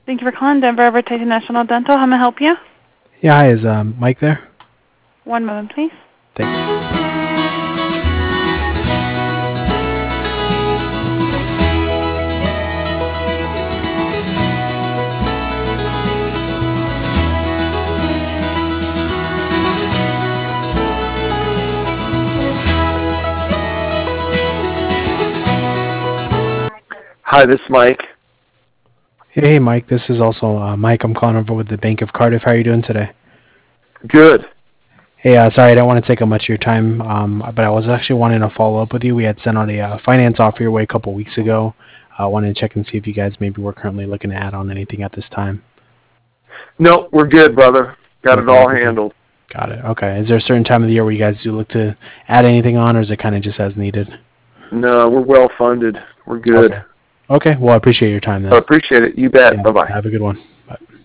Thank you for calling Denver Advertising National Dental. How may I help you? Yeah, hi, is Mike there? One moment, please. Thanks. Hi, this is Mike. Hey, Mike, this is also Mike. I'm calling over with the Bank of Cardiff. How are you doing today? Good. Hey, sorry, I don't want to take up much of your time, but I was actually wanting to follow up with you. We had sent out a finance offer your way a couple weeks ago. I wanted to check and see if you guys maybe were currently looking to add on anything at this time. No, we're good, brother. Got it all handled. Got it. Okay. Is there a certain time of the year where you guys do look to add anything on, or is it kind of just as needed? No, we're well funded. We're good. Okay. Well, I appreciate your time then. I appreciate it. You bet. Yeah, Bye-bye. have a good one. Bye.